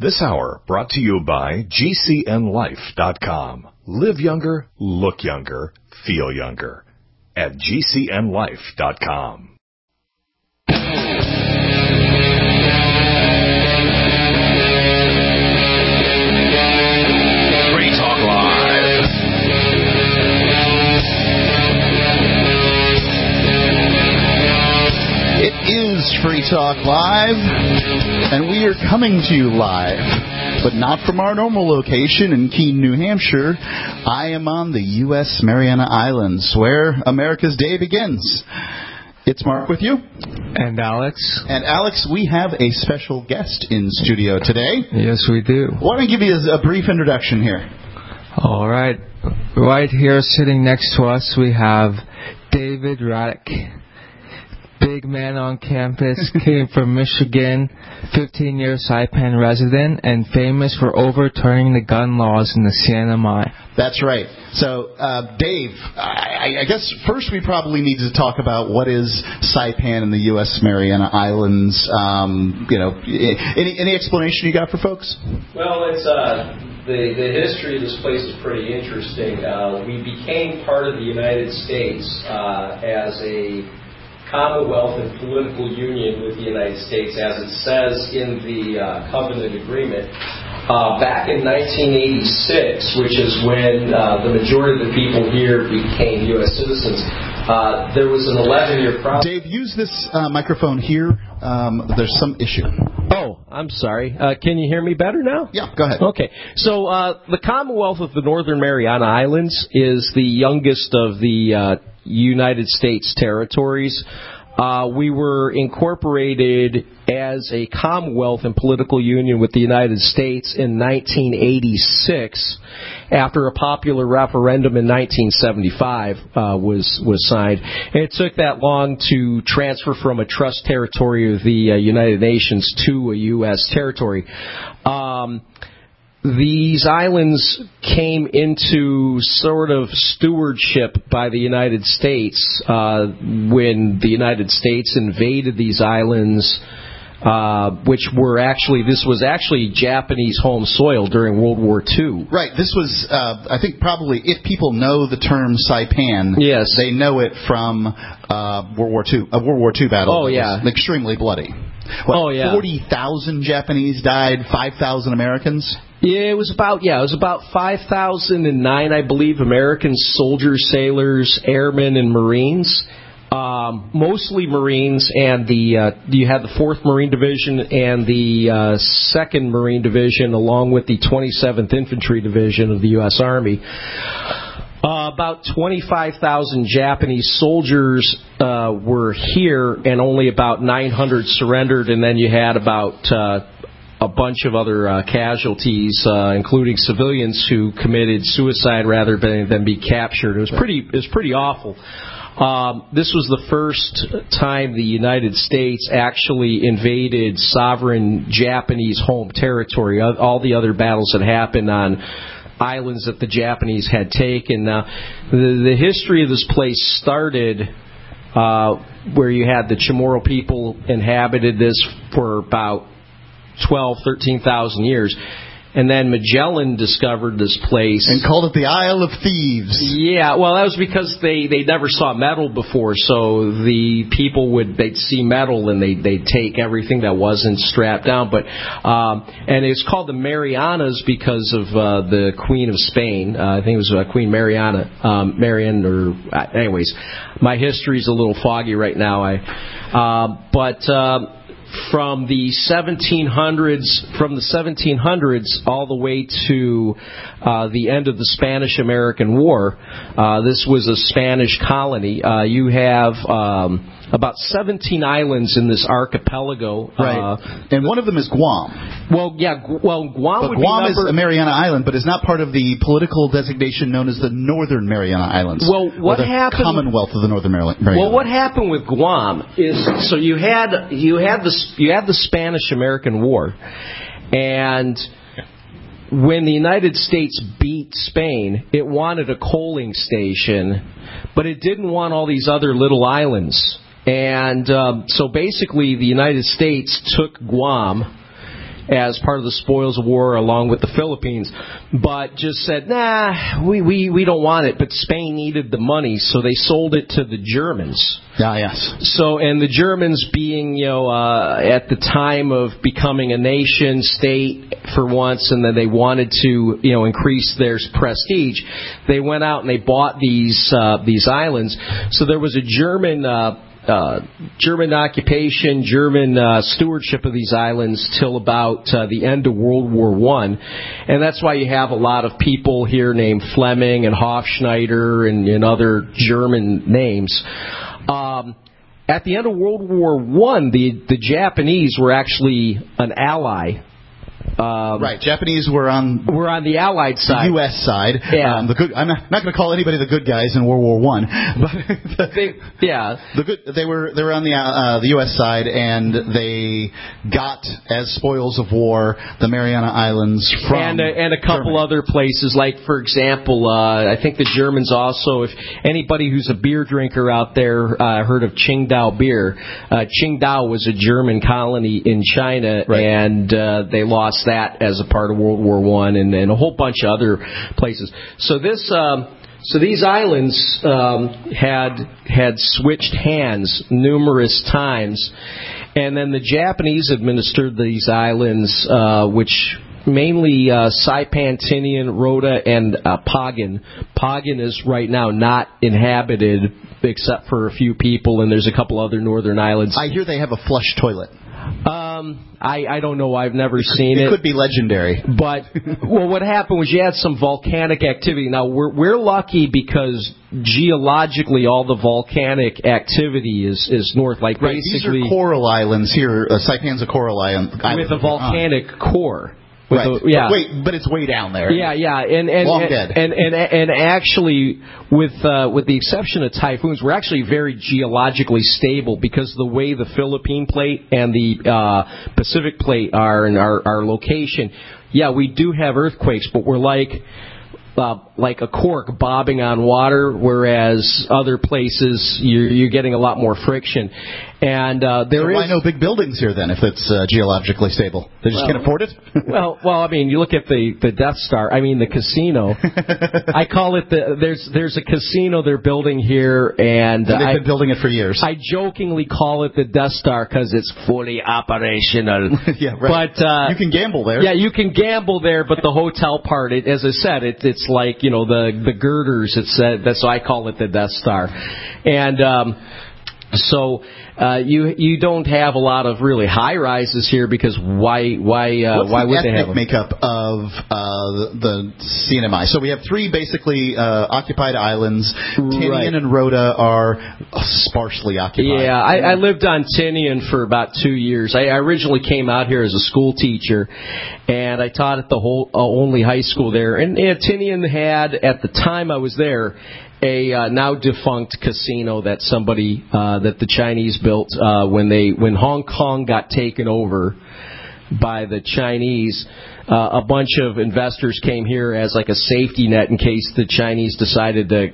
This hour brought to you by GCNLife.com. Live younger, look younger, feel younger at GCNLife.com. Free Talk Live. It is Free Talk Live, and we are coming to you live, but not from our normal location in Keene, New Hampshire. I am on the U.S. Mariana Islands, where America's Day begins. It's Mark with you. And Alex. And Alex, we have a special guest in studio today. Yes, we do. Why don't I give you a brief introduction here? All right. Right here sitting next to us, we have David Raddick. Big man on campus, came from Michigan, 15-year Saipan resident, and famous for overturning the gun laws in the CNMI. That's right. So, Dave, I guess first we probably need to talk about what is Saipan in the U.S. Mariana Islands. Any explanation you got for folks? Well, it's the history of this place is pretty interesting. We became part of the United States as a Commonwealth and political union with the United States, as it says in the Covenant Agreement, back in 1986, which is when the majority of the people here became U.S. citizens. There was an 11-year process. Dave, use this microphone here. There's some issue. Oh, I'm sorry. Can you hear me better now? Yeah, go ahead. Okay. So the Commonwealth of the Northern Mariana Islands is the youngest of the United States territories. We were incorporated as a Commonwealth and political union with the United States in 1986 after a popular referendum in 1975 was signed. And it took that long to transfer from a trust territory of the United Nations to a U.S. territory. These islands came into sort of stewardship by the United States when the United States invaded these islands, this was actually Japanese home soil during World War II. Right. This was, I think, probably, if people know the term Saipan, yes, they know it from World War II battle. Oh, yeah. It was extremely bloody. 40,000 Japanese died, 5,000 Americans? Yeah, it was about 5,009, I believe, American soldiers, sailors, airmen, and Marines. Mostly Marines, and you had the 4th Marine Division and the 2nd Marine Division, along with the 27th Infantry Division of the U.S. Army. About 25,000 Japanese soldiers were here, and only about 900 surrendered, and then you had about a bunch of other casualties, including civilians who committed suicide rather than be captured. It was pretty awful. This was the first time the United States actually invaded sovereign Japanese home territory. All the other battles had happened on islands that the Japanese had taken. The history of this place started where you had the Chamorro people inhabited this for about 13,000 years. And then Magellan discovered this place. And called it the Isle of Thieves. Yeah, well, that was because they never saw metal before, so the people they'd see metal and they'd take everything that wasn't strapped down. But and it's called the Marianas because of the Queen of Spain. I think it was Queen Mariana. Anyways, my history's a little foggy right now. From the 1700s all the way to the end of the Spanish-American War, this was a Spanish colony. You have about 17 islands in this archipelago. Right. And one of them is Guam. Guam is a Mariana Island, but is not part of the political designation known as the Northern Mariana Islands. Well, what happened? Commonwealth of the Northern Mariana. Well, what happened with Guam is so you had the Spanish-American War, and when the United States beat Spain, it wanted a coaling station, but it didn't want all these other little islands. And so basically the United States took Guam as part of the spoils of war along with the Philippines, but just said, nah, we don't want it. But Spain needed the money, so they sold it to the Germans. Ah, yes. So, and the Germans being, at the time of becoming a nation state for once, and then they wanted to, increase their prestige, they went out and they bought these islands. So there was a German occupation, German stewardship of these islands till about the end of World War I. And that's why you have a lot of people here named Fleming and Hofschneider and other German names. At the end of World War I, the Japanese were actually an ally. Right, Japanese were on the Allied side, the U.S. side. Yeah. I'm not going to call anybody the good guys in World War I, but they were on the U.S. side, and they got as spoils of war the Mariana Islands from and a couple Germany. other places, like for example, I think the Germans also. If anybody who's a beer drinker out there heard of Qingdao beer, Qingdao was a German colony in China, right. And they lost that as a part of World War I and a whole bunch of other places. So these islands had switched hands numerous times, and then the Japanese administered these islands, which mainly Saipan, Tinian, Rota, and Pagan. Pagan is right now not inhabited except for a few people, and there's a couple other northern islands. I hear they have a flush toilet. I don't know. I've never seen it. It could be legendary. But, well, what happened was you had some volcanic activity. Now, we're lucky because geologically all the volcanic activity is north. Like right, basically, these are coral islands here. Saipan's a coral island. With a volcanic core. Right. But it's way down there. Yeah. And long dead. And actually, with the exception of typhoons, we're actually very geologically stable because the way the Philippine plate and the Pacific plate are in our location. Yeah, we do have earthquakes, but we're like a cork bobbing on water, whereas other places you're getting a lot more friction. And why no big buildings here then if it's geologically stable? They just can't afford it? well, I mean, you look at the Death Star. I mean, the casino. I call it there's a casino they're building here, and they've been building it for years. I jokingly call it the Death Star because it's fully operational. Yeah, right. But you can gamble there. Yeah, you can gamble there, but the hotel part, as I said, it's like the girders. That's why I call it the Death Star, and. So you don't have a lot of really high rises here because why would they have them? What's the ethnic makeup of the CNMI? So we have three basically occupied islands. Tinian and Rota are sparsely occupied. Yeah, I lived on Tinian for about 2 years. I originally came out here as a school teacher, and I taught at the only high school there. And Tinian had, at the time I was there, a now defunct casino that that the Chinese built when Hong Kong got taken over by the Chinese. A bunch of investors came here as like a safety net in case the Chinese decided to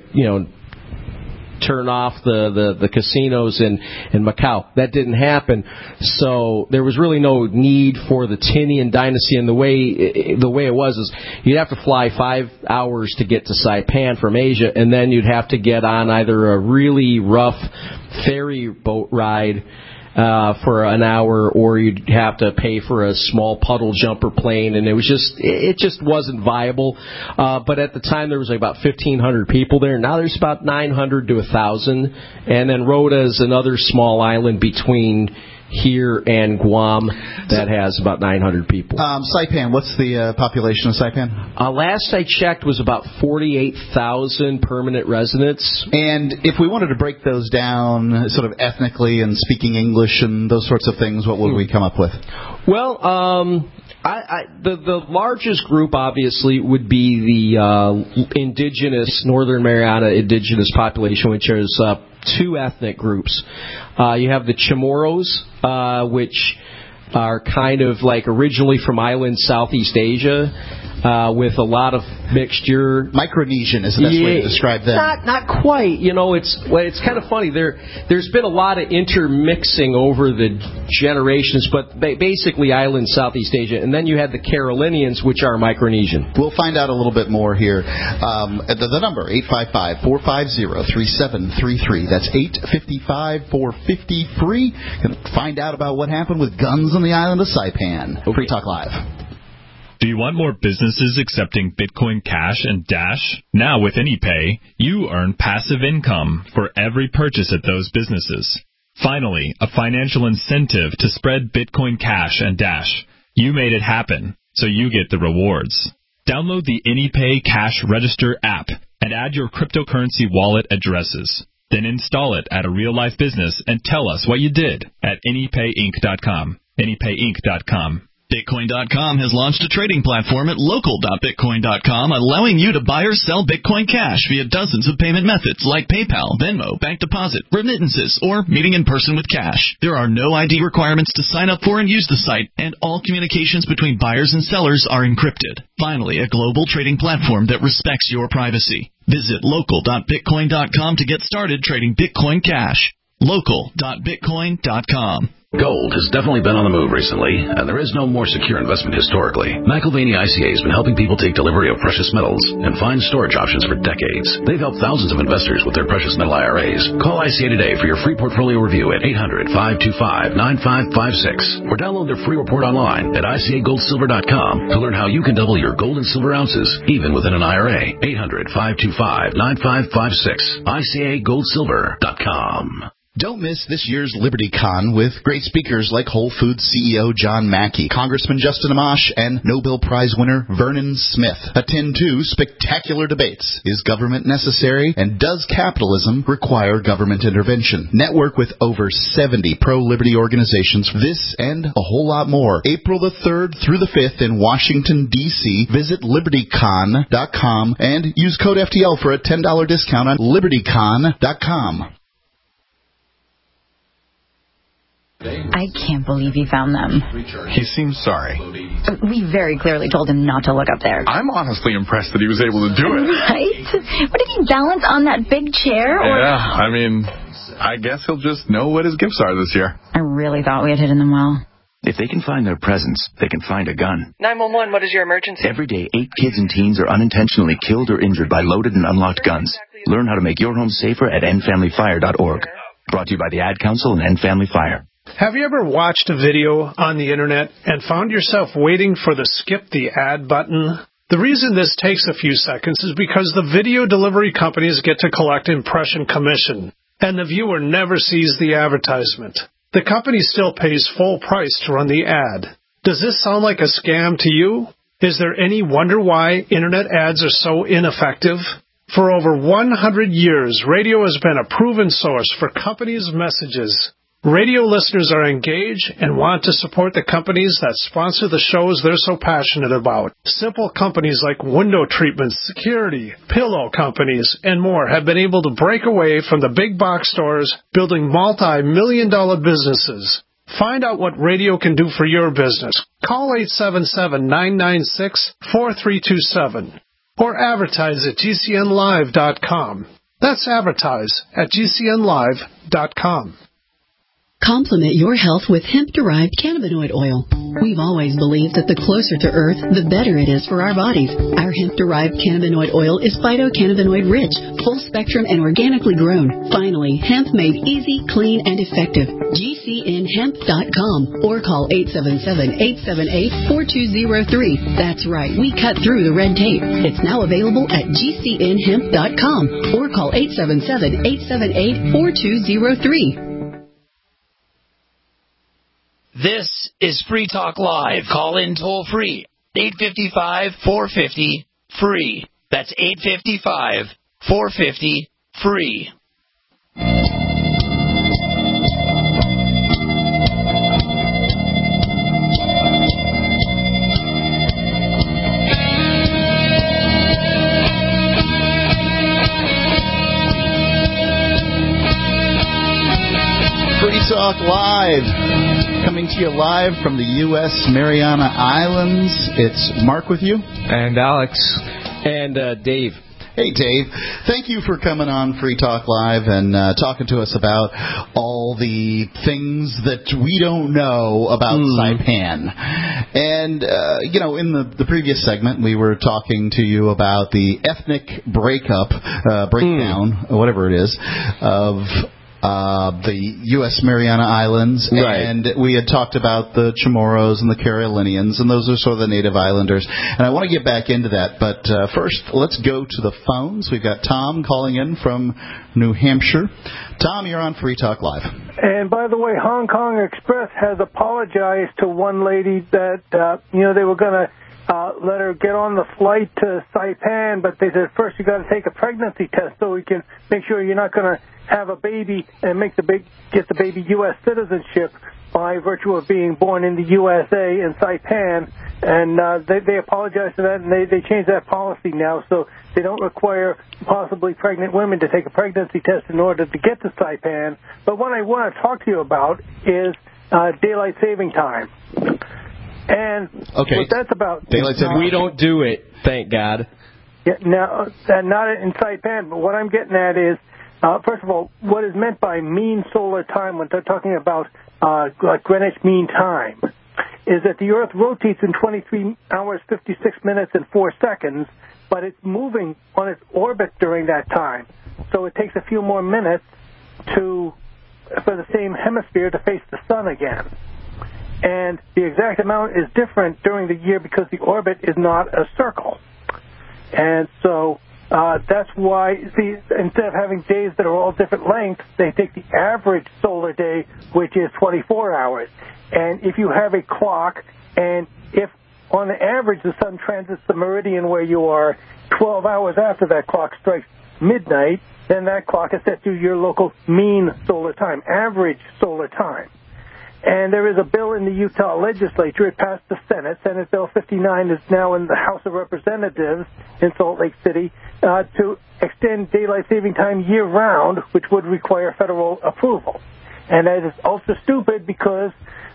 turn off the casinos in Macau. That didn't happen, so there was really no need for the Tinian dynasty. And the way it was is you'd have to fly 5 hours to get to Saipan from Asia, and then you'd have to get on either a really rough ferry boat ride for an hour, or you'd have to pay for a small puddle jumper plane, and it just wasn't viable. But at the time there was like about 1,500 people there. Now there's about 900 to 1,000, and then Rota is another small island between here and Guam that has about 900 people. Saipan, what's the population of Saipan? Last I checked was about 48,000 permanent residents. And if we wanted to break those down sort of ethnically and speaking English and those sorts of things, what would we come up with? Well, the largest group obviously would be the indigenous Northern Mariana indigenous population, which is two ethnic groups. You have the Chamorros, which are kind of like originally from islands Southeast Asia. with a lot of mixture. Micronesian is the best way to describe that. Not quite. It's kind of funny. There's been a lot of intermixing over the generations, but basically island Southeast Asia. And then you had the Carolinians, which are Micronesian. We'll find out a little bit more here. The number, 855-450-3733. That's 855-450-FREE. Going to find out about what happened with guns on the island of Saipan. Free Talk Live. Do you want more businesses accepting Bitcoin Cash and Dash? Now with AnyPay, you earn passive income for every purchase at those businesses. Finally, a financial incentive to spread Bitcoin Cash and Dash. You made it happen, so you get the rewards. Download the AnyPay Cash Register app and add your cryptocurrency wallet addresses. Then install it at a real-life business and tell us what you did at AnyPayInc.com. AnyPayInc.com. Bitcoin.com has launched a trading platform at local.bitcoin.com, allowing you to buy or sell Bitcoin Cash via dozens of payment methods like PayPal, Venmo, bank deposit, remittances, or meeting in person with cash. There are no ID requirements to sign up for and use the site, and all communications between buyers and sellers are encrypted. Finally, a global trading platform that respects your privacy. Visit local.bitcoin.com to get started trading Bitcoin Cash. Local.bitcoin.com. Gold has definitely been on the move recently, and there is no more secure investment historically. McIlvaney ICA has been helping people take delivery of precious metals and find storage options for decades. They've helped thousands of investors with their precious metal IRAs. Call ICA today for your free portfolio review at 800-525-9556 or download their free report online at ICAGoldSilver.com to learn how you can double your gold and silver ounces even within an IRA. 800-525-9556. ICAGoldSilver.com. Don't miss this year's LibertyCon with great speakers like Whole Foods CEO John Mackey, Congressman Justin Amash, and Nobel Prize winner Vernon Smith. Attend 2 spectacular debates. Is government necessary? And does capitalism require government intervention? Network with over 70 pro-liberty organizations. This and a whole lot more. April the 3rd through the 5th in Washington, D.C. Visit LibertyCon.com and use code FTL for a $10 discount on LibertyCon.com. I can't believe he found them. He seems sorry. We very clearly told him not to look up there. I'm honestly impressed that he was able to do it. Right? What, did he balance on that big chair? Or... Yeah, I guess he'll just know what his gifts are this year. I really thought we had hidden them well. If they can find their presents, they can find a gun. 911, what is your emergency? Every day, 8 kids and teens are unintentionally killed or injured by loaded and unlocked guns. Learn how to make your home safer at endfamilyfire.org. Brought to you by the Ad Council and End Family Fire. Have you ever watched a video on the internet and found yourself waiting for the skip the ad button? The reason this takes a few seconds is because the video delivery companies get to collect impression commission, and the viewer never sees the advertisement. The company still pays full price to run the ad. Does this sound like a scam to you? Is there any wonder why internet ads are so ineffective? For over 100 years, radio has been a proven source for companies' messages. Radio listeners are engaged and want to support the companies that sponsor the shows they're so passionate about. Simple companies like window treatments, security, pillow companies, and more have been able to break away from the big box stores, building multi-million-dollar businesses. Find out what radio can do for your business. Call 877-996-4327 or advertise at GCNlive.com. That's advertise at GCNlive.com. Complement your health with hemp-derived cannabinoid oil. We've always believed that the closer to Earth, the better it is for our bodies. Our hemp-derived cannabinoid oil is phytocannabinoid-rich, full-spectrum, and organically grown. Finally, hemp made easy, clean, and effective. GCNhemp.com or call 877-878-4203. That's right, we cut through the red tape. It's now available at GCNhemp.com or call 877-878-4203. This is Free Talk Live. Call in toll free. 855-450-FREE. That's 855-450-FREE. Free Talk Live. Coming coming to you live from the U.S. Mariana Islands. It's Mark with you. And Alex. And Dave. Hey, Dave. Thank you for coming on Free Talk Live and talking to us about all the things that we don't know about Saipan. And, in the previous segment, we were talking to you about the ethnic breakdown, whatever it is, of the U.S. Mariana Islands, and we had talked about the Chamorros and the Carolinians, and those are sort of the native islanders. And I want to get back into that, but first, let's go to the phones. We've got Tom calling in from New Hampshire. Tom, you're on Free Talk Live. And by the way, Hong Kong Express has apologized to one lady that, they were going to let her get on the flight to Saipan, but they said, first you got to take a pregnancy test so we can make sure you're not going to have a baby and get the baby U.S. citizenship by virtue of being born in the USA in Saipan. And they apologized for that, and they changed that policy now, so they don't require possibly pregnant women to take a pregnancy test in order to get to Saipan. But what I want to talk to you about is daylight saving time. And what that's about... Daylight saving. We don't do it, thank God. Yeah, now, not in Saipan, but what I'm getting at is, first of all, what is meant by mean solar time when they're talking about like Greenwich Mean Time is that the Earth rotates in 23 hours, 56 minutes, and 4 seconds, but it's moving on its orbit during that time. So it takes a few more minutes for the same hemisphere to face the sun again. And the exact amount is different during the year because the orbit is not a circle. And so... that's why, instead of having days that are all different lengths, they take the average solar day, which is 24 hours. And if you have a clock, and if on the average the sun transits the meridian where you are 12 hours after that clock strikes midnight, then that clock is set to your local mean solar time, average solar time. And there is a bill in the Utah legislature. It passed the Senate. Senate Bill 59 is now in the House of Representatives in Salt Lake City to extend daylight saving time year-round, which would require federal approval. And that is also stupid because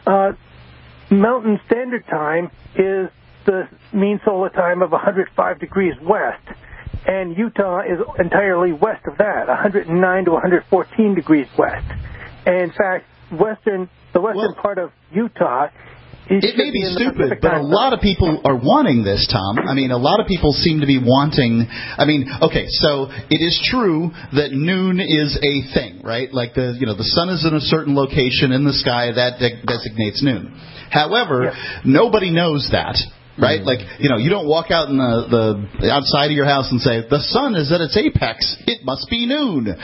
Mountain Standard Time is the mean solar time of 105 degrees west. And Utah is entirely west of that, 109 to 114 degrees west. And in fact, the western part of Utah... It may be stupid, but a lot of people are wanting this, Tom. I mean, a lot of people seem to be wanting... so it is true that noon is a thing, right? Like the sun is in a certain location in the sky, that designates noon. However, nobody knows that. Right? Like, you don't walk out in the outside of your house and say, the sun is at its apex. It must be noon.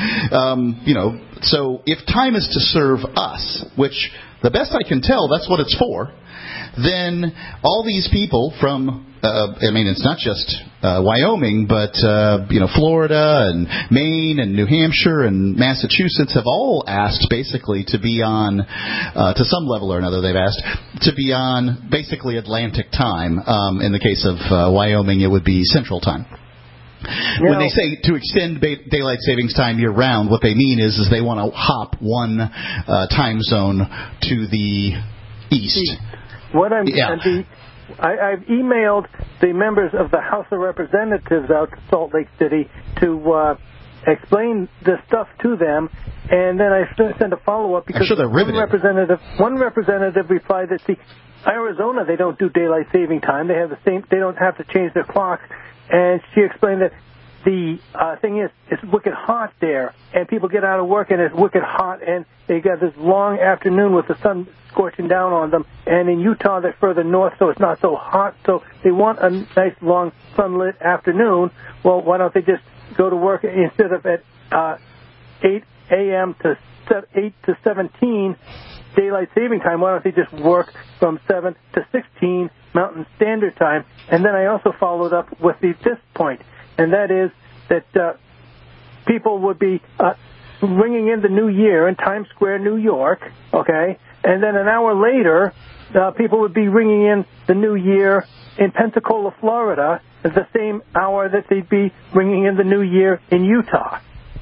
So if time is to serve us, which the best I can tell, that's what it's for, then all these people from, it's not just Wyoming, but, Florida and Maine and New Hampshire and Massachusetts have all asked basically to be on, to some level or another they've asked, to be on basically Atlantic time. In the case of Wyoming, it would be Central time. When they say to extend daylight savings time year-round, what they mean is they want to hop one time zone to the east. I've emailed the members of the House of Representatives out to Salt Lake City to explain this stuff to them, and then I sent a follow-up because one representative replied that Arizona, they don't do daylight saving time. They have they don't have to change their clocks. And she explained that the thing is, it's wicked hot there, and people get out of work, and it's wicked hot, and they got this long afternoon with the sun scorching down on them. And in Utah, they're further north, so it's not so hot, so they want a nice, long, sunlit afternoon. Well, why don't they just go to work instead of at 8 a.m. to 8 to 17 daylight saving time? Why don't they just work from 7 to 16 Mountain Standard Time? And then I also followed up with this point, and that is that people would be ringing in the new year in Times Square, New York, okay? And then an hour later, people would be ringing in the new year in Pensacola, Florida, at the same hour that they'd be ringing in the new year in Utah.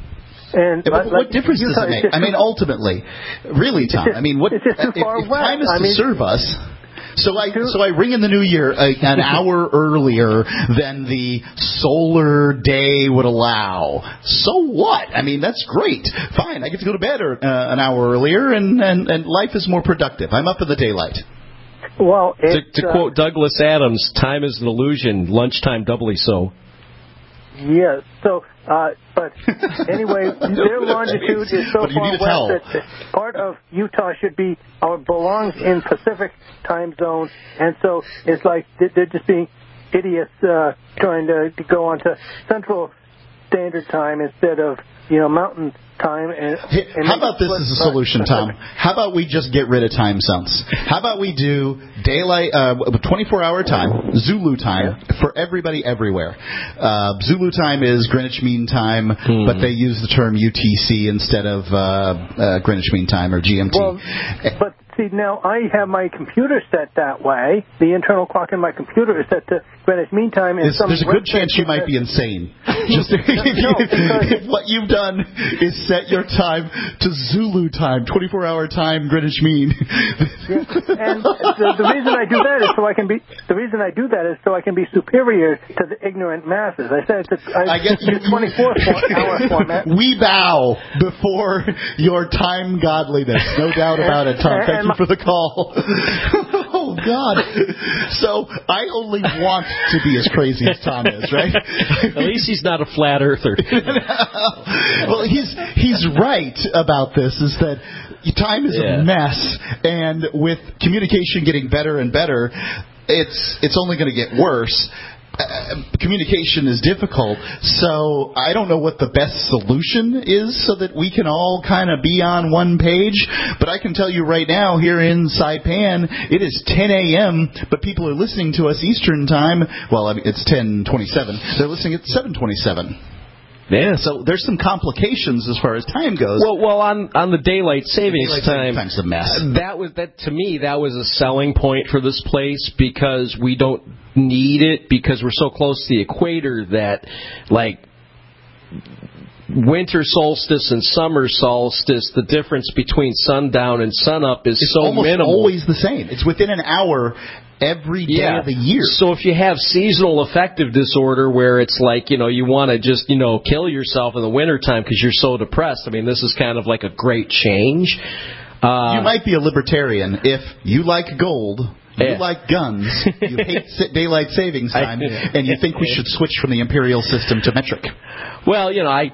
And what difference does it make? I mean, ultimately, really, Tom. I mean, what it's just too far if time is to serve us? So I ring in the new year an hour earlier than the solar day would allow. So what? I mean, that's great. Fine, I get to go to bed an hour earlier, and life is more productive. I'm up in the daylight. Well, to quote Douglas Adams, time is an illusion, lunchtime doubly so. Yes. So, but anyway, their longitude is so far west that part of Utah should be or belongs in Pacific time zone, and so it's like they're just being idiots trying to go onto Central Standard Time instead of Mountain Time. And how about this as a solution, Tom? How about we just get rid of time zones? How about we do daylight, 24-hour time, Zulu time, for everybody everywhere? Zulu time is Greenwich Mean Time, but they use the term UTC instead of Greenwich Mean Time or GMT. Well, but see, now I have my computer set that way. The internal clock in my computer is set to Greenwich Mean Time. There's a good chance you might be insane. Just if what you've done is set your time to Zulu time, 24-hour time, Greenwich Mean. And the reason I do that is so I can be superior to the ignorant masses. I said I get you 24-hour format. We bow before your time godliness, no doubt about it, Tom. Thank you for the call. Oh God! So I only want to be as crazy as Tom is, right? At least he's not a flat earther. Well, he's right about this. Is that time is a mess, and with communication getting better and better, it's only going to get worse. Communication is difficult, so I don't know what the best solution is so that we can all kind of be on one page, but I can tell you right now here in Saipan, it is 10 a.m., but people are listening to us Eastern time. Well, I mean, it's 10:27. They're listening at 7:27. Yeah. So there's some complications as far as time goes. Well, on the daylight savings time, time's a mess. To me that was a selling point for this place because we don't need it because we're so close to the equator that like winter solstice and summer solstice, the difference between sundown and sunup is it's so almost minimal. Always the same. It's within an hour every day of the year. So if you have seasonal affective disorder where it's like, you want to just, kill yourself in the wintertime because you're so depressed, I mean, this is kind of like a great change. You might be a libertarian if you like gold. You like guns, you hate daylight savings time, and you think we should switch from the imperial system to metric. Well, I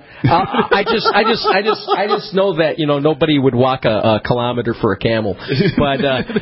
just know that nobody would walk a kilometer for a camel, but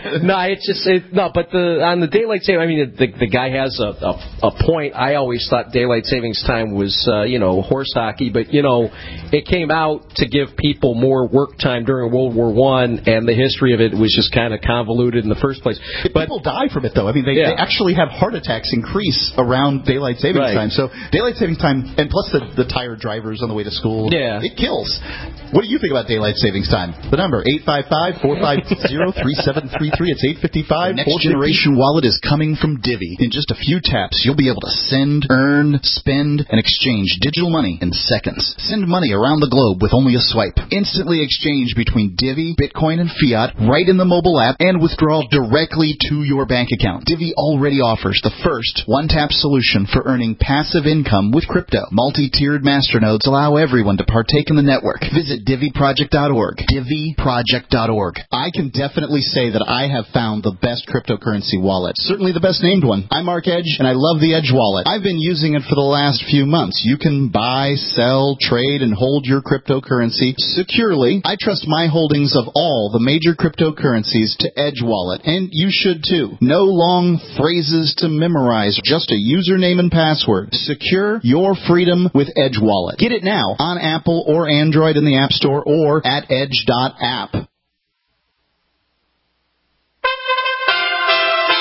on the daylight saving, I mean the guy has a point. I always thought daylight savings time was horse hockey, but it came out to give people more work time during World War I, and the history of it was just kind of convoluted in the first place. But people die from it, though. I mean, they actually have heart attacks increase around daylight savings time. So daylight savings time, and plus the tired drivers on the way to school, it kills. What do you think about daylight savings time? The number, 855-450-3733. It's 855. The next generation wallet is coming from Divvy. In just a few taps, you'll be able to send, earn, spend, and exchange digital money in seconds. Send money around the globe with only a swipe. Instantly exchange between Divvy, Bitcoin, and fiat right in the mobile app and withdraw directly to your bank account. Divvy already offers the first one-tap solution for earning passive income with crypto. Multi-tiered masternodes allow everyone to partake in the network. Visit DivvyProject.org. DivvyProject.org. I can definitely say that I have found the best cryptocurrency wallet. Certainly the best named one. I'm Mark Edge, and I love the Edge wallet. I've been using it for the last few months. You can buy, sell, trade, and hold your cryptocurrency securely. I trust my holdings of all the major cryptocurrencies to Edge Wallet, and you should too. No long phrases to memorize, just a username and password. Secure your freedom with Edge Wallet. Get it now on Apple or Android in the App Store or at edge.app.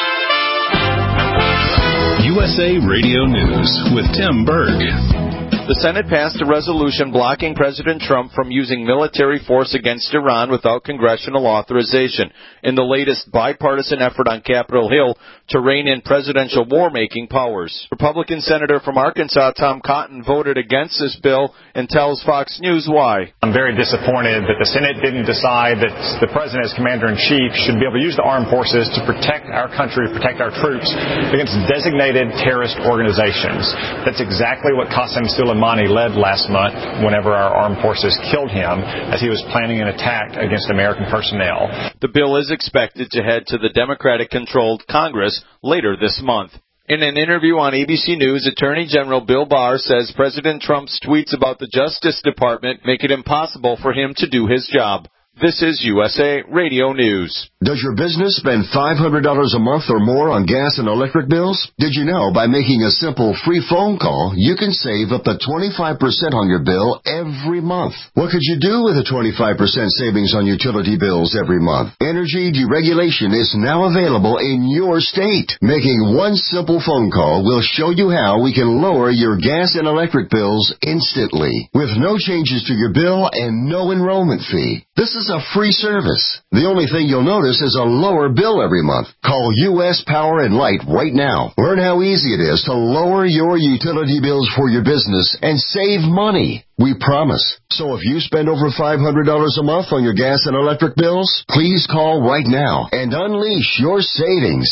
USA Radio News with Tim Berg. The Senate passed a resolution blocking President Trump from using military force against Iran without congressional authorization in the latest bipartisan effort on Capitol Hill to rein in presidential war-making powers. Republican Senator from Arkansas, Tom Cotton, voted against this bill and tells Fox News why. I'm very disappointed that the Senate didn't decide that the President as Commander-in-Chief should be able to use the armed forces to protect our country, protect our troops against designated terrorist organizations. That's exactly what Qasem Soleimani led last month whenever our armed forces killed him as he was planning an attack against American personnel. The bill is expected to head to the Democratic-controlled Congress later this month. In an interview on ABC News, Attorney General Bill Barr says President Trump's tweets about the Justice Department make it impossible for him to do his job. This is USA Radio News. Does your business spend $500 a month or more on gas and electric bills? Did you know by making a simple free phone call, you can save up to 25% on your bill every month? What could you do with a 25% savings on utility bills every month? Energy deregulation is now available in your state. Making one simple phone call will show you how we can lower your gas and electric bills instantly, with no changes to your bill and no enrollment fee. This is a free service. The only thing you'll notice is a lower bill every month. Call U.S. Power and Light right now. Learn how easy it is to lower your utility bills for your business and save money. We promise. So if you spend over $500 a month on your gas and electric bills, please call right now and unleash your savings.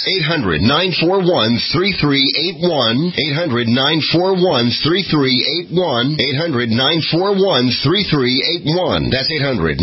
800-941-3381. 800-941-3381. 800-941-3381. That's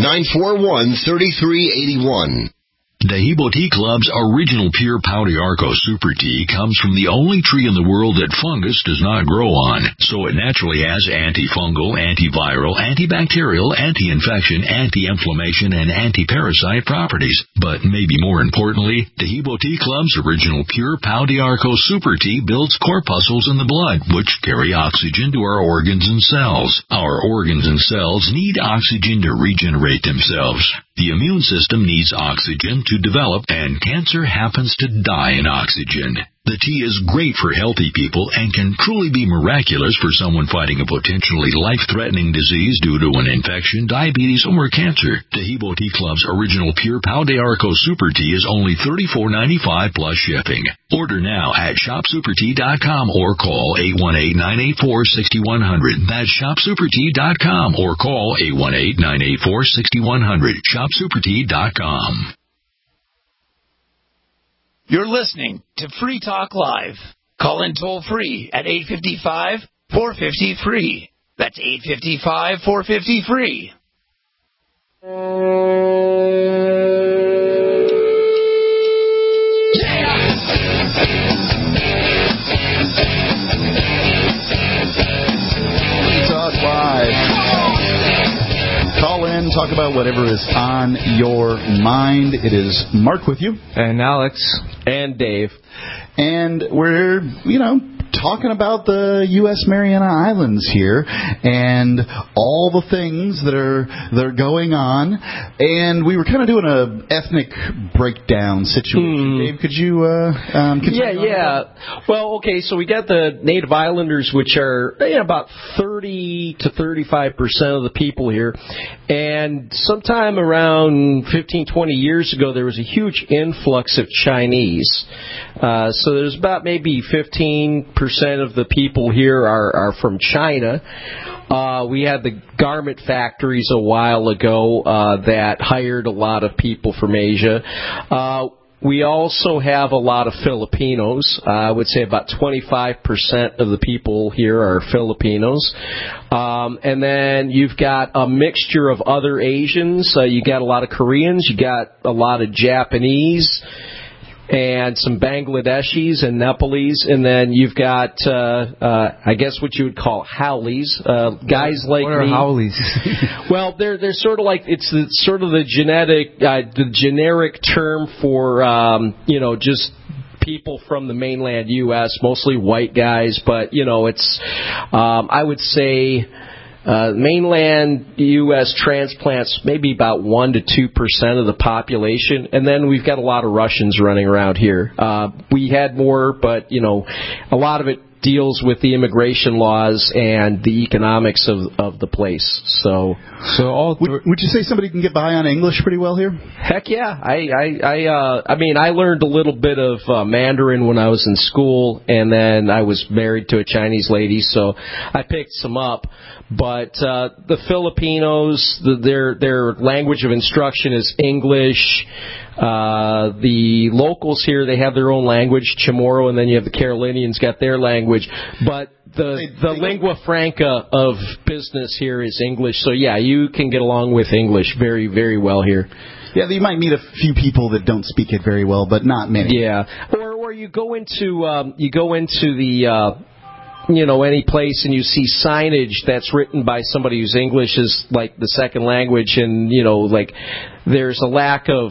800-941-3381. Dehibo Tea Club's original pure Pau d'Arco Super Tea comes from the only tree in the world that fungus does not grow on, so it naturally has antifungal, antiviral, antibacterial, anti-infection, anti-inflammation, and anti-parasite properties. But maybe more importantly, Dehibo Tea Club's original pure Pau d'Arco Super Tea builds corpuscles in the blood, which carry oxygen to our organs and cells. Our organs and cells need oxygen to regenerate themselves. The immune system needs oxygen to develop, and cancer happens to die in oxygen. The tea is great for healthy people and can truly be miraculous for someone fighting a potentially life-threatening disease due to an infection, diabetes, or cancer. Dehibo Tea Club's original pure Pau d'Arco Super Tea is only $34.95 plus shipping. Order now at shopsupertea.com or call 818-984-6100. That's shopsupertea.com or call 818-984-6100. shopsupertea.com. You're listening to Free Talk Live. Call in toll free at 855-450-FREE. That's 855-450-FREE. Free Talk Live. Call in, talk about whatever is on your mind. It is Mark with you. And Alex. And Dave. And we're, talking about the U.S. Mariana Islands here and all the things that are going on. And we were kind of doing an ethnic breakdown situation. Dave, could you Yeah. Well, okay, so we got the Native Islanders, which are about 30 to 35% of the people here. And sometime around 15, 20 years ago, there was a huge influx of Chinese. So there's about maybe 15% of the people here are from China. We had the garment factories a while ago that hired a lot of people from Asia. We also have a lot of Filipinos. I would say about 25% of the people here are Filipinos. And then you've got a mixture of other Asians. You got a lot of Koreans. You got a lot of Japanese and some Bangladeshis and Nepalese, and then you've got, I guess what you would call Howleys, guys like what are me. Howleys? Well, they're sort of like, it's sort of the generic term for, just people from the mainland U.S., mostly white guys, but, it's, I would say, mainland U.S. transplants, maybe about 1% to 2% of the population, and then we've got a lot of Russians running around here. We had more, but a lot of it deals with the immigration laws and the economics of the place. So would you say somebody can get by on English pretty well here? Heck yeah. I mean, I learned a little bit of Mandarin when I was in school, and then I was married to a Chinese lady, so I picked some up. But the Filipinos, their language of instruction is English. The locals here, they have their own language, Chamorro, and then you have the Carolinians got their language. But the lingua franca of business here is English. So, yeah, you can get along with English very, very well here. Yeah, you might meet a few people that don't speak it very well, but not many. Yeah. Or you go into the... any place and you see signage that's written by somebody whose English is like the second language, and like there's a lack of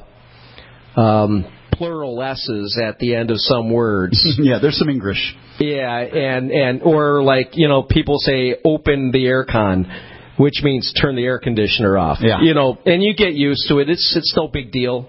plural S's at the end of some words. Yeah, there's some English. Yeah, and or like people say open the aircon, which means turn the air conditioner off. Yeah. And you get used to it. It's no big deal.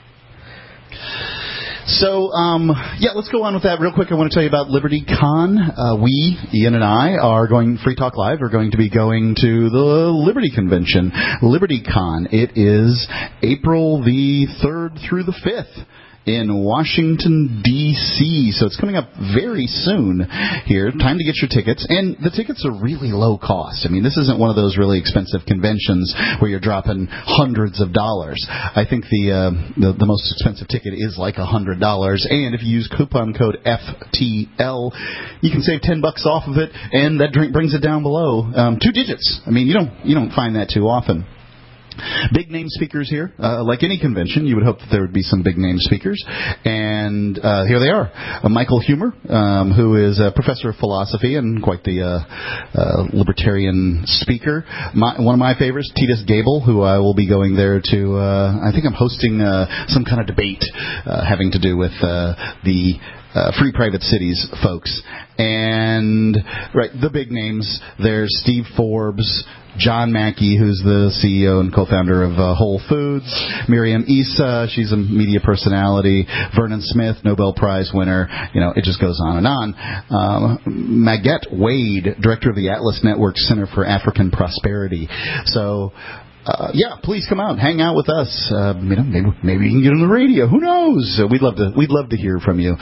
So, let's go on with that real quick. I want to tell you about LibertyCon. Ian and I, are going, Free Talk Live, are going to be going to the Liberty Convention. LibertyCon. It is April the 3rd through the 5th. In Washington, D.C. So it's coming up very soon here. Time to get your tickets. And the tickets are really low cost. I mean, this isn't one of those really expensive conventions where you're dropping hundreds of dollars. I think the most expensive ticket is like $100. And if you use coupon code FTL, you can save $10 off of it, and that brings it down below 2 digits. I mean, you don't find that too often. Big name speakers here. Like any convention, you would hope that there would be some big name speakers. And here they are. Michael Huemer, who is a professor of philosophy and quite the libertarian speaker. One of my favorites, Titus Gable, who I will be going there to. I think I'm hosting some kind of debate having to do with the Free Private Cities folks. And, the big names. There's Steve Forbes, John Mackey, who's the CEO and co-founder of Whole Foods, Miriam Issa, she's a media personality, Vernon Smith, Nobel Prize winner, it just goes on and on. Maguette Wade, director of the Atlas Network Center for African Prosperity. So, please come out, hang out with us. Maybe you can get on the radio. Who knows? We'd love to hear from you.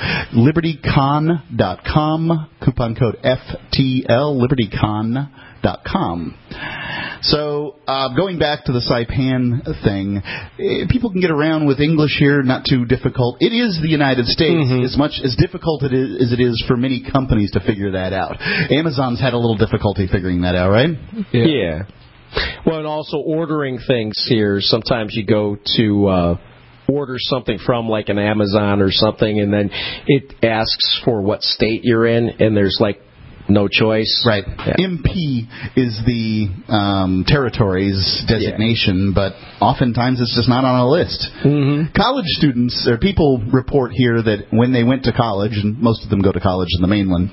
LibertyCon.com, coupon code FTL, LibertyCon.com. So, going back to the Saipan thing, people can get around with English here, not too difficult. It is the United States, as much as difficult as it is for many companies to figure that out. Amazon's had a little difficulty figuring that out, right? Yeah. Well, and also ordering things here. Sometimes you go to order something from like an Amazon or something, and then it asks for what state you're in, and there's like no choice. Right. Yeah. MP is the territory's designation, but oftentimes it's just not on a list. Mm-hmm. College students, or people report here that when they went to college, and most of them go to college in the mainland,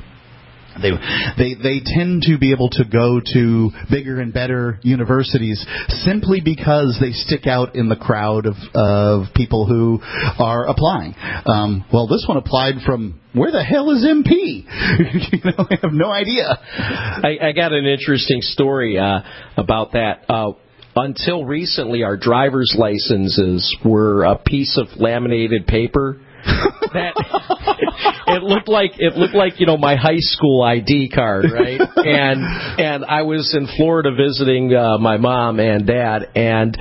They tend to be able to go to bigger and better universities simply because they stick out in the crowd of people who are applying. This one applied from, where the hell is MP? I have no idea. I got an interesting story about that. Until recently, our driver's licenses were a piece of laminated paper that it looked like my high school ID card, right? And I was in Florida visiting my mom and dad, and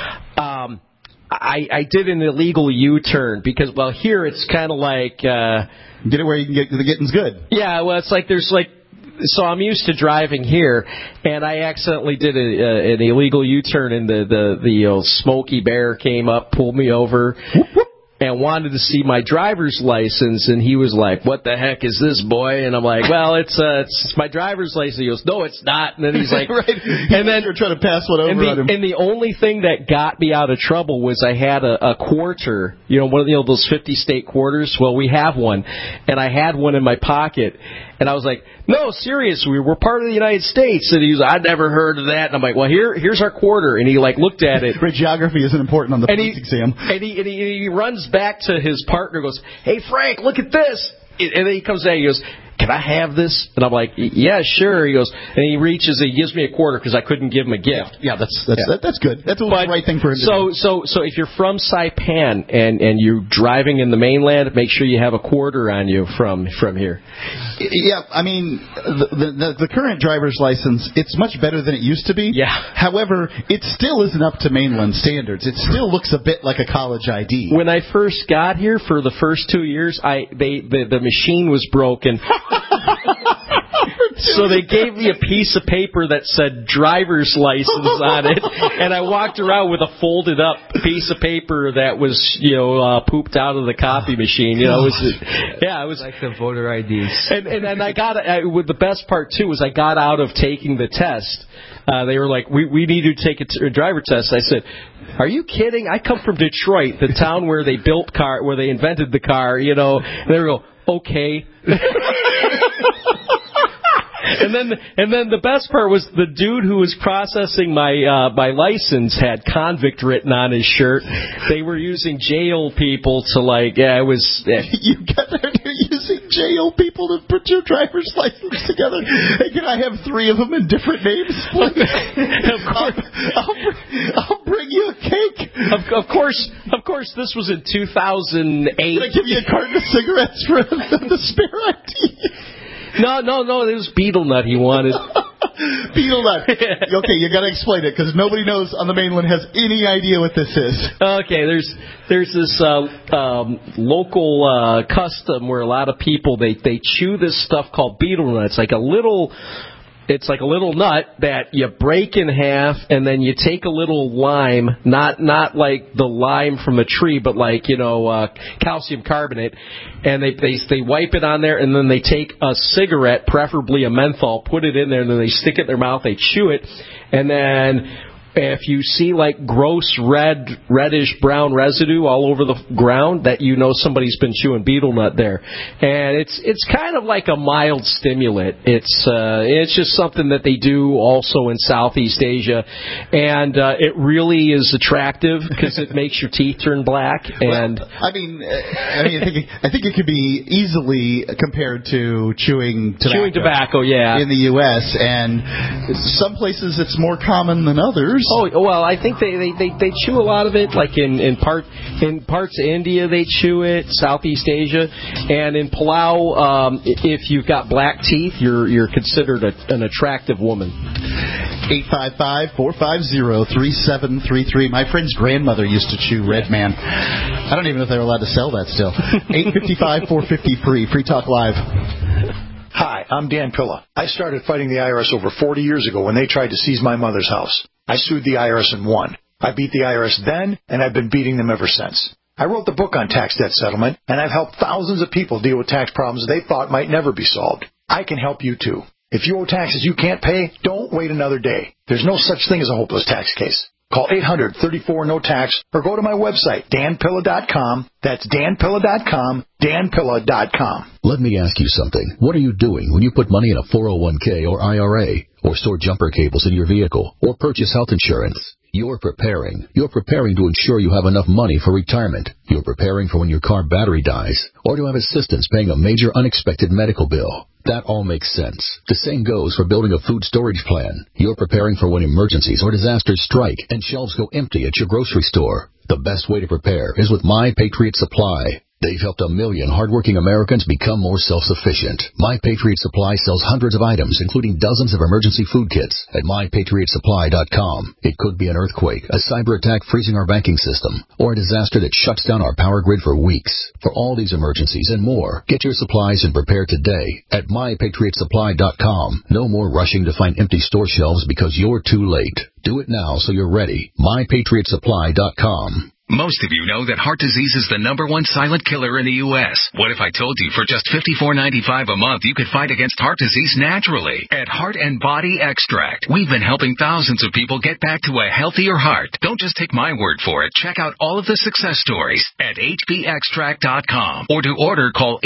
I did an illegal U-turn because here it's kind of like get it where you can get, the getting's good. Yeah, well, it's like there's like. So I'm used to driving here, and I accidentally did an illegal U-turn, and the Smokey Bear came up, pulled me over, and wanted to see my driver's license, and he was like, "What the heck is this, boy?" And I'm like, "Well, it's my driver's license." He goes, "No, it's not." And then he's like, right. And then you're trying to pass one over on him. And the only thing that got me out of trouble was I had a quarter, one of those 50-state quarters. Well, we have one, and I had one in my pocket, and I was like, "No, seriously, we're part of the United States." And he was, "I'd never heard of that." And I'm like, "Well, here's our quarter." And he looked at it. Geography isn't important on the police exam. And he runs back to his partner, goes, "Hey, Frank, look at this." And then he comes out, he goes, can I have this? And I'm like, yeah, sure. He goes, and he reaches, he gives me a quarter because I couldn't give him a gift. Yeah, that's good. That's the right thing for him to do. So if you're from Saipan and you're driving in the mainland, make sure you have a quarter on you from here. Yeah, I mean, the current driver's license, it's much better than it used to be. Yeah. However, it still isn't up to mainland standards. It still looks a bit like a college ID. When I first got here for the first 2 years, the machine was broken. So they gave me a piece of paper that said driver's license on it, and I walked around with a folded up piece of paper that was, pooped out of the copy machine. It was like the voter IDs. And I got with the best part too was I got out of taking the test. They were like, we need you to take a driver test. I said, are you kidding? I come from Detroit, the town where they where they invented the car, And they go, okay. And then the best part was the dude who was processing my license had convict written on his shirt. They were using jail people to You got there, they're using jail people to put your driver's license together. Hey, can I have 3 of them in different names? Of course, I'll bring you a cake. Of course, this was in 2008. Can I give you a carton of cigarettes for the spare ID? No, it was beetle nut he wanted. Beetle nut. Okay, you got to explain it because nobody knows on the mainland has any idea what this is. Okay, there's this local custom where a lot of people they chew this stuff called beetle nut. It's like a little nut that you break in half, and then you take a little lime, not like the lime from a tree, but like calcium carbonate, and they wipe it on there, and then they take a cigarette, preferably a menthol, put it in there, and then they stick it in their mouth, they chew it, and then if you see like gross reddish brown residue all over the ground, that somebody's been chewing beetle nut there. And it's kind of like a mild stimulant. It's just something that they do also in Southeast Asia, and it really is attractive because it makes your teeth turn black. And I think it could be easily compared to chewing tobacco. Yeah, in the U.S. and some places it's more common than others. Oh well, I think they chew a lot of it. Like in parts of India, they chew it. Southeast Asia, and in Palau, if you've got black teeth, you're considered an attractive woman. 855-450-3733. My friend's grandmother used to chew Red Man. I don't even know if they're allowed to sell that still. 855-450-FREE. Free Talk Live. Hi, I'm Dan Pilla. I started fighting the IRS over 40 years ago when they tried to seize my mother's house. I sued the IRS and won. I beat the IRS then, and I've been beating them ever since. I wrote the book on tax debt settlement, and I've helped thousands of people deal with tax problems they thought might never be solved. I can help you, too. If you owe taxes you can't pay, don't wait another day. There's no such thing as a hopeless tax case. Call 800-34-NO-TAX or go to my website, danpilla.com. That's danpilla.com, danpilla.com. Let me ask you something. What are you doing when you put money in a 401k or IRA, or store jumper cables in your vehicle, or purchase health insurance? You're preparing. You're preparing to ensure you have enough money for retirement. You're preparing for when your car battery dies, or to have assistance paying a major unexpected medical bill. That all makes sense. The same goes for building a food storage plan. You're preparing for when emergencies or disasters strike and shelves go empty at your grocery store. The best way to prepare is with My Patriot Supply. They've helped 1 million hardworking Americans become more self-sufficient. My Patriot Supply sells hundreds of items, including dozens of emergency food kits at MyPatriotSupply.com. It could be an earthquake, a cyber attack freezing our banking system, or a disaster that shuts down our power grid for weeks. For all these emergencies and more, get your supplies and prepare today at MyPatriotSupply.com. No more rushing to find empty store shelves because you're too late. Do it now so you're ready. MyPatriotSupply.com. Most of you know that heart disease is the #1 silent killer in the U.S. What if I told you for just $54.95 a month you could fight against heart disease naturally? At Heart and Body Extract, we've been helping thousands of people get back to a healthier heart. Don't just take my word for it. Check out all of the success stories at hbextract.com. Or to order, call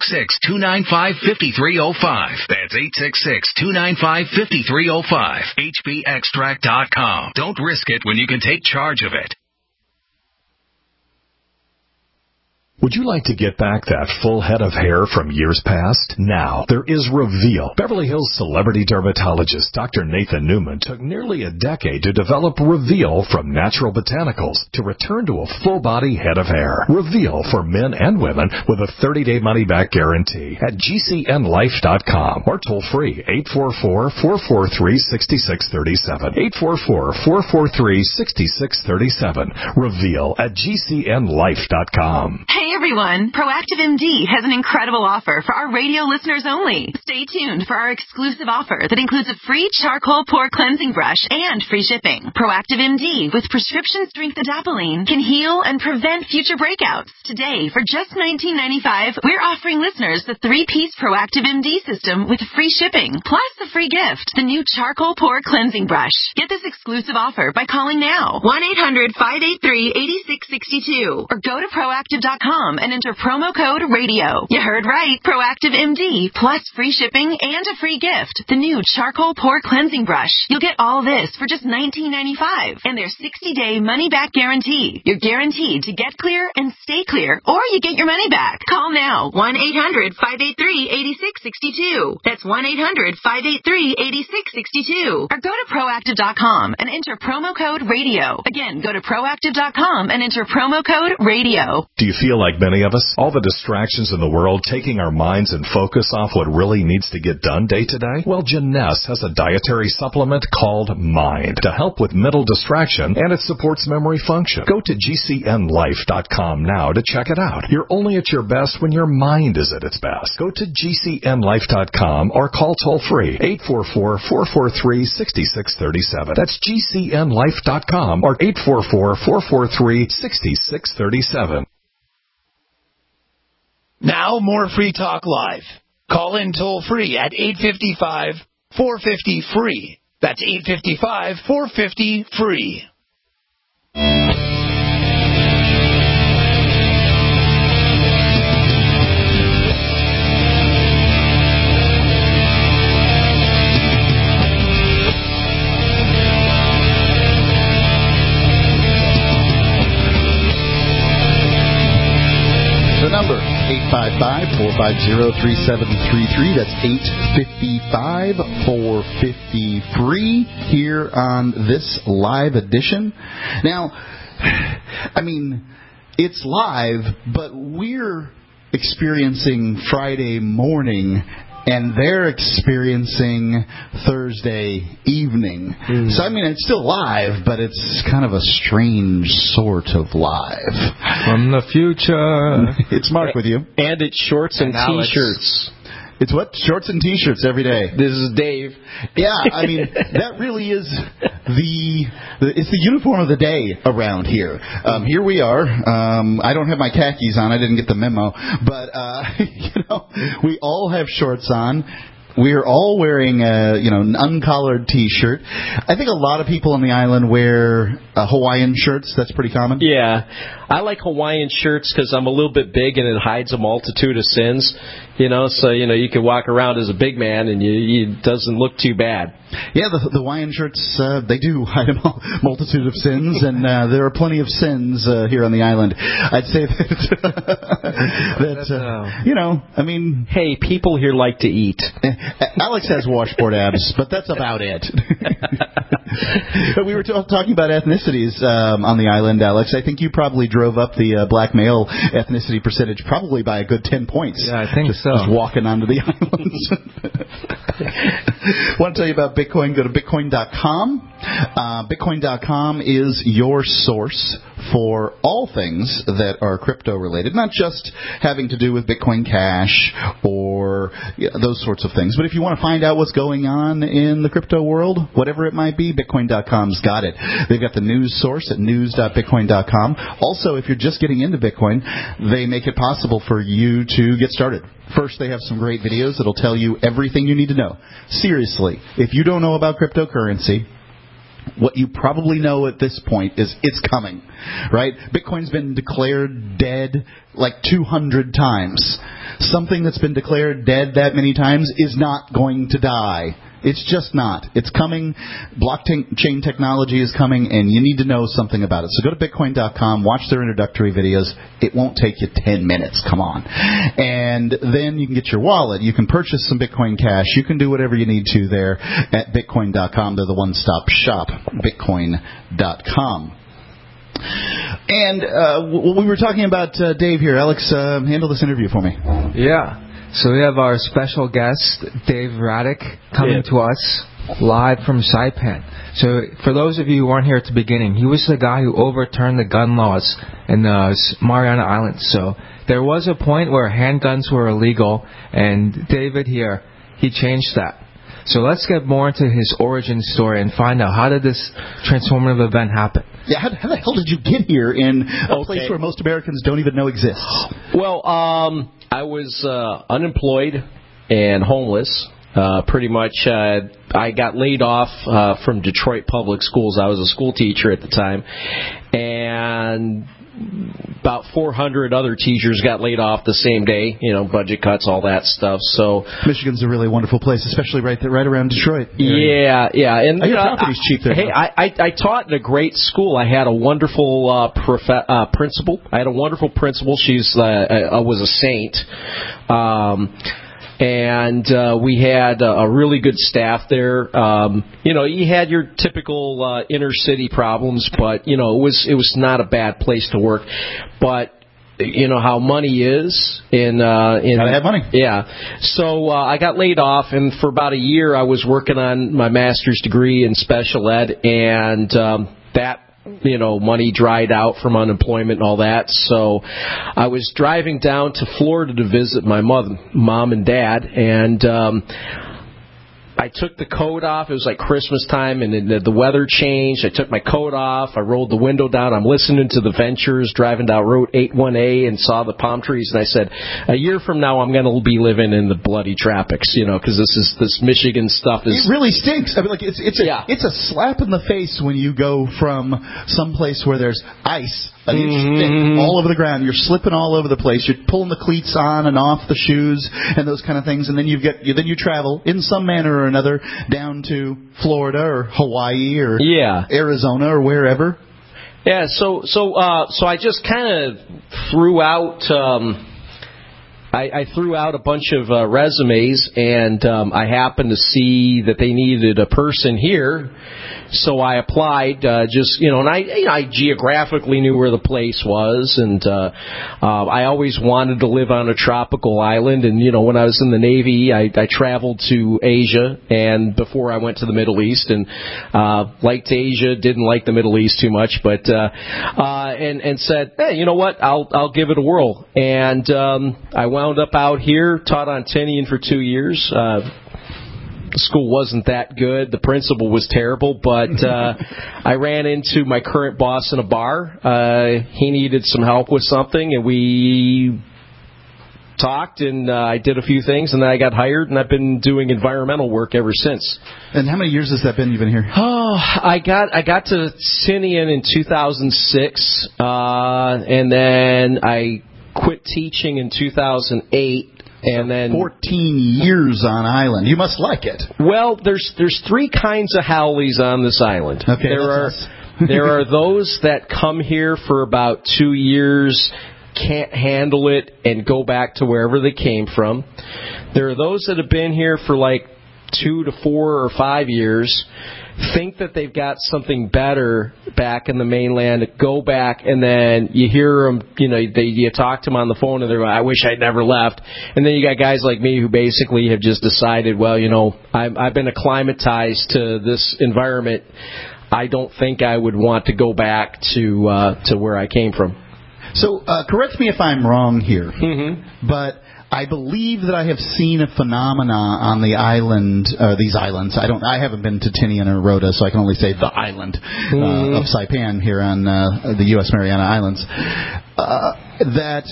866-295-5305. That's 866-295-5305. hbextract.com. Don't risk it when you can take charge of it. Would you like to get back that full head of hair from years past? Now, there is Reveal. Beverly Hills celebrity dermatologist Dr. Nathan Newman took nearly a decade to develop Reveal from natural botanicals to return to a full-body head of hair. Reveal for men and women with a 30-day money-back guarantee at GCNlife.com or toll-free 844-443-6637. 844-443-6637. Reveal at GCNlife.com. Hey everyone, Proactive MD has an incredible offer for our radio listeners only. Stay tuned for our exclusive offer that includes a free charcoal pore cleansing brush and free shipping. Proactive MD with prescription strength adapalene can heal and prevent future breakouts. Today, for just $19.95, we're offering listeners the 3-piece Proactive MD system with free shipping, plus a free gift, the new charcoal pore cleansing brush. Get this exclusive offer by calling now, 1-800-583-8662, or go to proactive.com and enter promo code RADIO. You heard right. Proactive MD plus free shipping and a free gift. The new charcoal pore cleansing brush. You'll get all this for just $19.95 and their 60-day money-back guarantee. You're guaranteed to get clear and stay clear, or you get your money back. Call now. 1-800-583-8662. That's 1-800-583-8662. Or go to proactive.com and enter promo code RADIO. Again, go to proactive.com and enter promo code RADIO. Do you feel like many of us? All the distractions in the world taking our minds and focus off what really needs to get done day to day? Well, Janess has a dietary supplement called Mind to help with mental distraction, and it supports memory function. Go to GCNlife.com now to check it out. You're only at your best when your mind is at its best. Go to GCNlife.com or call toll-free 844-443-6637. That's GCNlife.com or 844-443-6637. Now more Free Talk Live. Call in toll-free at 855-450-FREE. That's 855-450-FREE. The number, 855-450-3733. That's 855-450-FREE here on this live edition. Now, I mean, it's live, but we're experiencing Friday morning, and they're experiencing Thursday evening. So, I mean, it's still live, but it's kind of a strange sort of live. From the future. It's Mark with you. And it's shorts and T-shirts. It's what? Shorts and T-shirts every day. This is Dave. Yeah, I mean, that really is it's the uniform of the day around here. Here we are. I don't have my khakis on. I didn't get the memo. But, we all have shorts on. We're all wearing an uncollared T-shirt. I think a lot of people on the island wear Hawaiian shirts. That's pretty common. Yeah. I like Hawaiian shirts because I'm a little bit big and it hides a multitude of sins. So you can walk around as a big man and it doesn't look too bad. Yeah, the Hawaiian shirts, they do hide a multitude of sins, and there are plenty of sins here on the island. I'd say that, I mean... Hey, people here like to eat. Alex has washboard abs, but that's about it. But we were talking about ethnicities on the island, Alex. I think you probably drove up the black male ethnicity percentage probably by a good 10 points. Yeah, I think so. Just walking onto the islands. I want to tell you about Bitcoin. Go to Bitcoin.com. Bitcoin.com is your source for all things that are crypto-related, not just having to do with Bitcoin Cash or those sorts of things. But if you want to find out what's going on in the crypto world, whatever it might be, Bitcoin.com's got it. They've got the news source at news.bitcoin.com. Also, if you're just getting into Bitcoin, they make it possible for you to get started. First, they have some great videos that'll tell you everything you need to know. Seriously, if you don't know about cryptocurrency, what you probably know at this point is it's coming, right? Bitcoin's been declared dead like 200 times. Something that's been declared dead that many times is not going to die. It's just not. It's coming. Blockchain technology is coming, and you need to know something about it. So go to Bitcoin.com, watch their introductory videos. It won't take you 10 minutes. Come on. And then you can get your wallet. You can purchase some Bitcoin Cash. You can do whatever you need to there at Bitcoin.com. They're the one-stop shop, Bitcoin.com. And we were talking about Dave here. Alex, handle this interview for me. Yeah. So we have our special guest, Dave Radek, coming to us live from Saipan. So for those of you who weren't here at the beginning, he was the guy who overturned the gun laws in the Mariana Islands. So there was a point where handguns were illegal, and David here, he changed that. So let's get more into his origin story and find out, how did this transformative event happen? Yeah, how the hell did you get here in a place where most Americans don't even know exists? Well, I was unemployed and homeless. Pretty much, I got laid off from Detroit Public Schools. I was a school teacher at the time, and about 400 other teachers got laid off the same day. You know, budget cuts, all that stuff. So Michigan's a really wonderful place, especially right around Detroit. Yeah, and your property's cheap there. Hey, I taught in a great school. I had a wonderful principal. I had a wonderful principal. She's was a saint. And we had a really good staff there. You had your typical inner city problems, but it was not a bad place to work. But you know how money is in gotta have money. Yeah. So I got laid off, and for about a year I was working on my master's degree in special ed, and that money dried out from unemployment and all that. So I was driving down to Florida to visit my mom and dad, and I took the coat off. It was like Christmas time, and the weather changed. I took my coat off. I rolled the window down. I'm listening to the Ventures, driving down Route 81A, and saw the palm trees. And I said, a year from now, I'm going to be living in the bloody tropics, because this Michigan stuff is... It really stinks. I mean, it's a slap in the face when you go from someplace where there's ice an inch thick all over the ground. You're slipping all over the place. You're pulling the cleats on and off the shoes and those kind of things, and then you travel in some manner or another down to Florida or Hawaii or Arizona or wherever. Yeah. So I just kind of threw out. I threw out a bunch of resumes, and I happened to see that they needed a person here. So I applied, and I geographically knew where the place was, and I always wanted to live on a tropical island. And when I was in the Navy, I traveled to Asia, and before I went to the Middle East, and liked Asia, didn't like the Middle East too much, but and said, hey, you know what? I'll give it a whirl. And I wound up out here, taught on Tinian for 2 years. The school wasn't that good. The principal was terrible, but I ran into my current boss in a bar. He needed some help with something, and we talked, and I did a few things, and then I got hired, and I've been doing environmental work ever since. And how many years has that been you've been here? Oh, I got to Tinian in 2006, and then I quit teaching in 2008. And then 14 years on island. You must like it. Well, there's three kinds of haoles on this island. Okay, there are those that come here for about 2 years, can't handle it, and go back to wherever they came from. There are those that have been here for like 2 to 4 or 5 years, think that they've got something better back in the mainland, go back, and then you hear them, you talk to them on the phone, and they're like, I wish I'd never left. And then you got guys like me who basically have just decided, well, I've been acclimatized to this environment. I don't think I would want to go back to where I came from. So correct me if I'm wrong here, but I believe that I have seen a phenomena on the island, these islands. I haven't been to Tinian or Rota, so I can only say the island of Saipan here on the U.S. Mariana Islands. That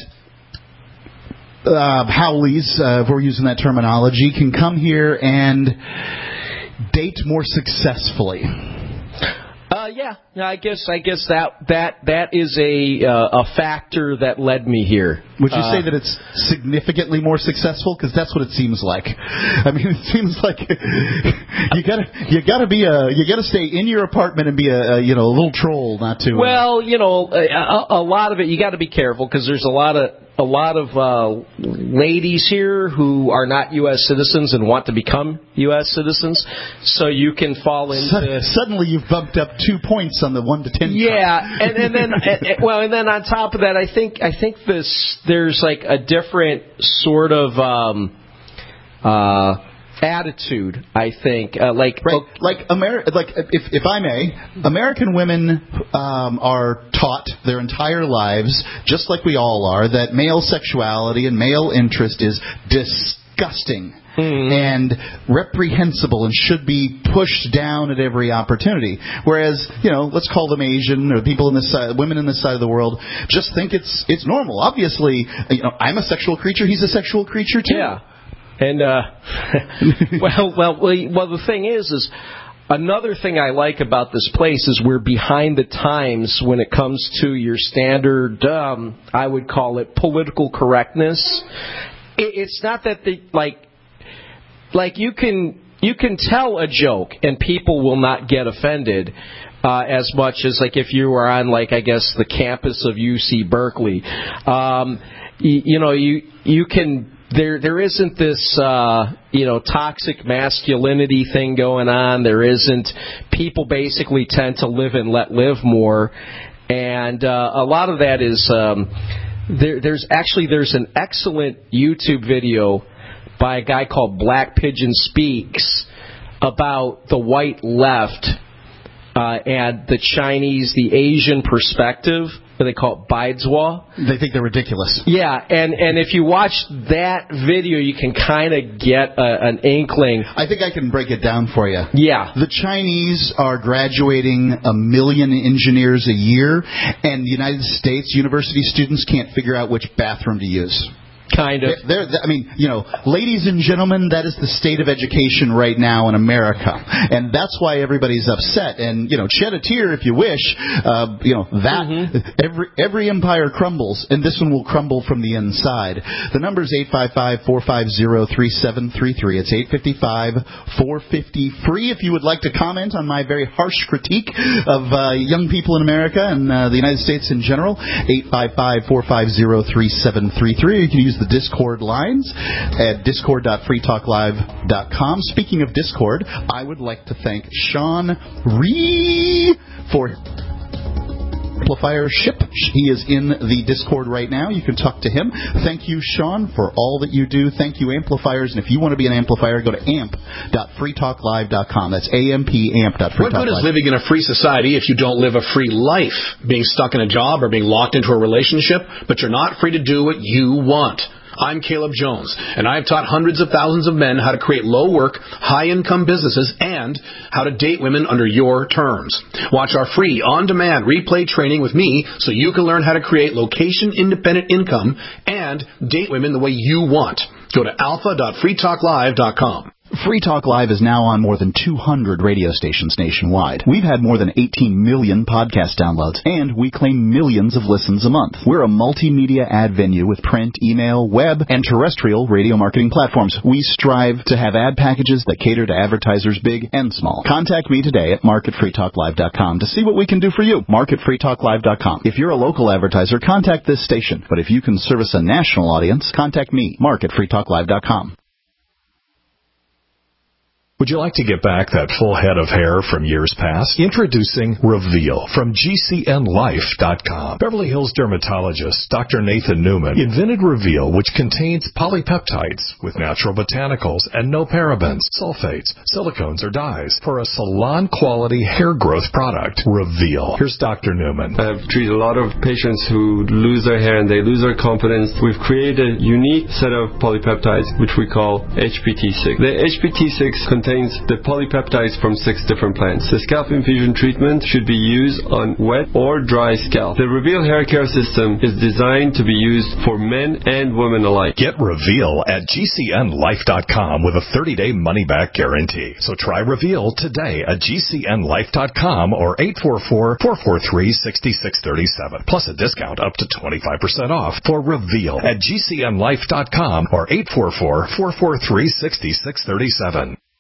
haoles, if we're using that terminology, can come here and date more successfully. Yeah. I guess that is a factor that led me here. Would you say that it's significantly more successful? Because that's what it seems like. I mean, it seems like you gotta stay in your apartment and be a little troll, not to. Well, a lot of it you got to be careful because there's a lot of ladies here who are not U.S. citizens and want to become U.S. citizens, so you can fall into. Suddenly, you've bumped up 2 points on the 1 to 10. Yeah, and then on top of that, I think there's like a different sort of attitude. I think if I may, American women are taught their entire lives, just like we all are, that male sexuality and male interest is disgusting. And reprehensible and should be pushed down at every opportunity. Whereas, let's call them Asian or people in this side, women in this side of the world, just think it's normal. Obviously, I'm a sexual creature. He's a sexual creature too. Yeah. And well, the thing is another thing I like about this place is we're behind the times when it comes to your standard, I would call it political correctness. It's not that you can tell a joke and people will not get offended as much as if you were on I guess the campus of UC Berkeley. You can. There isn't this toxic masculinity thing going on. There isn't. People basically tend to live and let live more, and a lot of that is there's an excellent YouTube video by a guy called Black Pigeon Speaks about the white left and the Chinese, the Asian perspective. They call it Baidzwa. They think they're ridiculous. Yeah, and if you watch that video, you can kind of get an inkling. I think I can break it down for you. Yeah. The Chinese are graduating 1 million engineers a year, and the United States university students can't figure out which bathroom to use. Kind of. Ladies and gentlemen, that is the state of education right now in America. And that's why everybody's upset. And, shed a tear if you wish. Every empire crumbles, and this one will crumble from the inside. The number is 855-450-3733. It's 855-450-FREE if you would like to comment on my very harsh critique of young people in America and the United States in general. 855-450-3733. You can use the Discord lines at discord.freetalklive.com. Speaking of Discord, I would like to thank Sean Ree for amplifiership. He is in the Discord right now. You can talk to him. Thank you, Sean, for all that you do. Thank you, amplifiers. And if you want to be an amplifier, go to amp.freetalklive.com. That's amp.freetalklive.com. What good is living in a free society if you don't live a free life? Being stuck in a job or being locked into a relationship, but you're not free to do what you want. I'm Caleb Jones, and I have taught hundreds of thousands of men how to create low-work, high-income businesses and how to date women under your terms. Watch our free, on-demand replay training with me so you can learn how to create location-independent income and date women the way you want. Go to alpha.freetalklive.com. Free Talk Live is now on more than 200 radio stations nationwide. We've had more than 18 million podcast downloads, and we claim millions of listens a month. We're a multimedia ad venue with print, email, web, and terrestrial radio marketing platforms. We strive to have ad packages that cater to advertisers big and small. Contact me today at mark@freetalklive.com to see what we can do for you. mark@freetalklive.com. If you're a local advertiser, contact this station. But if you can service a national audience, contact me, mark@freetalklive.com. Would you like to get back that full head of hair from years past? Introducing Reveal from GCNlife.com. Beverly Hills dermatologist Dr. Nathan Newman invented Reveal, which contains polypeptides with natural botanicals and no parabens, sulfates, silicones, or dyes for a salon-quality hair growth product. Reveal. Here's Dr. Newman. I've treated a lot of patients who lose their hair and they lose their confidence. We've created a unique set of polypeptides, which we call HPT6. The HPT6 contains contains the polypeptides from 6 different plants. The scalp infusion treatment should be used on wet or dry scalp. The Reveal hair care system is designed to be used for men and women alike. Get Reveal at GCNlife.com with a 30-day money-back guarantee. So try Reveal today at GCNlife.com or 844-443-6637. Plus a discount up to 25% off for Reveal at GCNlife.com or 844-443-6637.